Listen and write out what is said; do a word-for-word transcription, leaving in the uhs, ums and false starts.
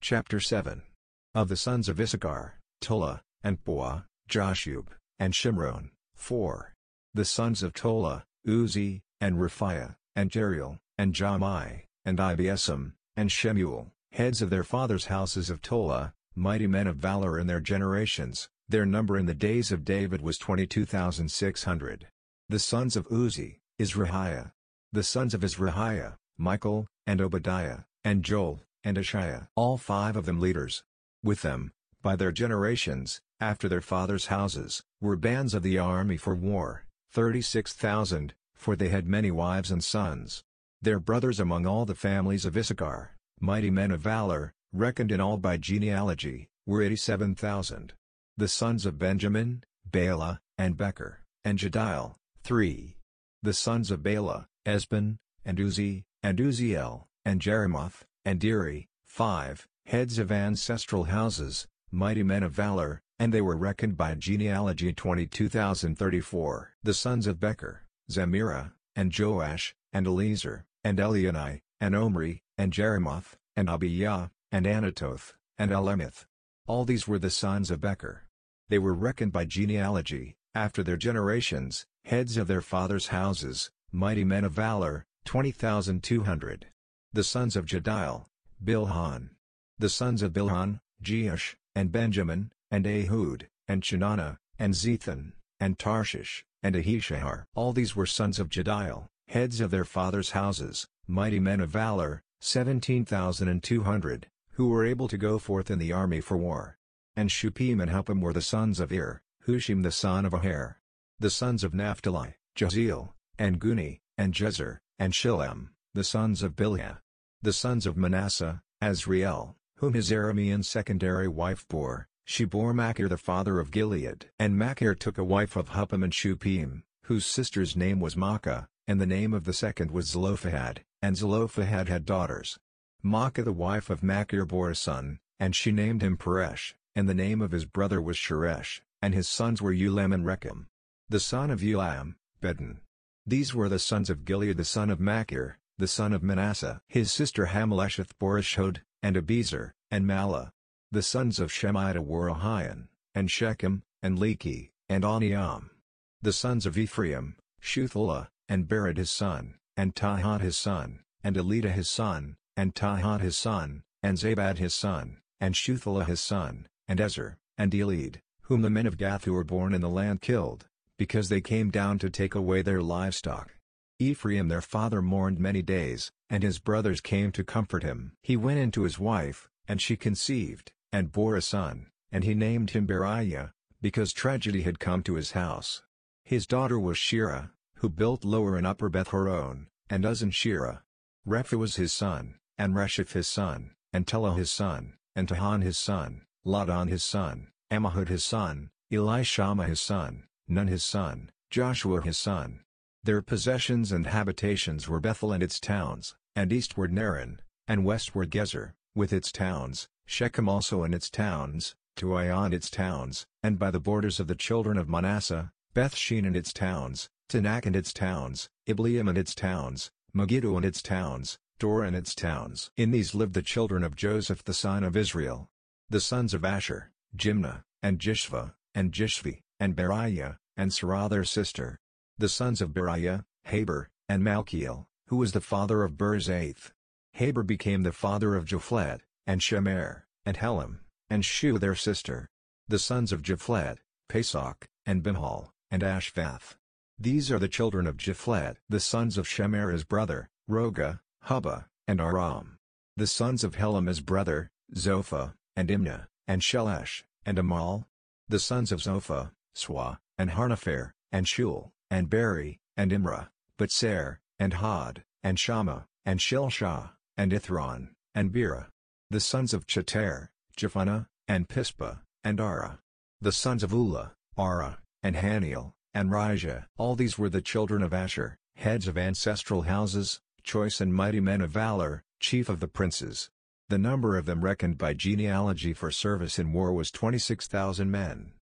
Chapter seven. Of the sons of Issachar, Tola, and Puah, Jashub, and Shimron, four. The sons of Tola, Uzi, and Raphiah, and Jeriel, and Jahmai, and Ibiasam, and Shemuel, heads of their fathers' houses of Tola, mighty men of valor in their generations. Their number in the days of David was twenty-two thousand six hundred. The sons of Uzi, Izrahiah. The sons of Izrahiah, Michael, and Obadiah, and Joel, and Ashiah, all five of them leaders. With them, by their generations, after their fathers' houses, were bands of the army for war, thirty-six thousand, for they had many wives and sons. Their brothers among all the families of Issachar, mighty men of valor, reckoned in all by genealogy, were eighty-seven thousand. The sons of Benjamin, Bela, and Becher, and Jediel, three. The sons of Bela, Esban, and Uzi, and Uziel, and Jeremoth, and Eri, five, heads of ancestral houses, mighty men of valor, and they were reckoned by genealogy twenty-two thousand thirty-four. The sons of Becher, Zemirah, and Joash, and Eliezer, and Elionai, and Omri, and Jeremoth, and Abiyah, and Anatoth, and Elemeth. All these were the sons of Becher. They were reckoned by genealogy, after their generations, heads of their fathers' houses, mighty men of valor, twenty thousand two hundred. The sons of Jediel, Bilhan. The sons of Bilhan, Jeush, and Benjamin, and Ehud, and Chenanah, and Zethan, and Tarshish, and Ahishahar. All these were sons of Jediel, heads of their fathers' houses, mighty men of valor, seventeen thousand two hundred, who were able to go forth in the army for war. And Shuppim and Huppim were the sons of Ir, Hushim the son of Aher. The sons of Naphtali, Jaziel, and Guni, and Jezer, and Shillem, the sons of Bilhah. The sons of Manasseh, Azriel, whom his Aramean secondary wife bore. She bore Machir the father of Gilead. And Machir took a wife of Huppim and Shuppim, whose sister's name was Maacah, and the name of the second was Zelophehad, and Zelophehad had daughters. Maacah the wife of Machir bore a son, and she named him Peresh, and the name of his brother was Sheresh, and his sons were Ulam and Rechem. The son of Ulam, Bedon. These were the sons of Gilead the son of Machir, the son of Manasseh. His sister Hamelesheth bore Ashhod, and Abizer, and Malah. The sons of Shemaiah were Ahian, and Shechem, and Lechi, and Aniam. The sons of Ephraim, Shuthelah, and Bered his son, and Tahat his son, and Elida his son, and Tahat his son, and Zabad his son, and Shuthelah his son, and Ezer, and Elid, whom the men of Gath who were born in the land killed, because they came down to take away their livestock. Ephraim their father mourned many days, and his brothers came to comfort him. He went in to his wife, and she conceived, and bore a son, and he named him Beriah, because tragedy had come to his house. His daughter was Shirah, who built Lower and Upper Beth-horon, and Uzan Shirah. Repha was his son, and Resheph his son, and Telah his son, and Tahan his son, Ladan his son, Ammihud his son, Elishama his son, Nun his son, Joshua his son. Their possessions and habitations were Bethel and its towns, and eastward Naran, and westward Gezer, with its towns, Shechem also and its towns, Toiah and its towns, and by the borders of the children of Manasseh, Bethshean and its towns, Tanakh and its towns, Ibleam and its towns, Megiddo and its towns, Dor and its towns. In these lived the children of Joseph the son of Israel. The sons of Asher, Jimnah, and Jishva, and Jishvi, and Beriah, and Sarah their sister. The sons of Beriah, Heber, and Malchiel, who was the father of Berzaith. Heber became the father of Japhlet, and Shemer, and Helam, and Shu their sister. The sons of Japhlet, Pesach, and Bimhal, and Ashvath. These are the children of Japhlet. The sons of Shemer his brother, Roga, Hubba, and Aram. The sons of Helam his brother, Zophah, and Imnah, and Shelesh, and Amal. The sons of Zophah, Swa, and Harnepher, and Shul, and Beri, and Imrah, Betser, and Hod, and Shammah, and Shilshah, and Ithron, and Bera. The sons of Cheter, Jephunneh, and Pispa, and Ara. The sons of Ulah, Ara, and Haniel, and Rijah. All these were the children of Asher, heads of ancestral houses, choice and mighty men of valor, chief of the princes. The number of them reckoned by genealogy for service in war was twenty-six thousand men.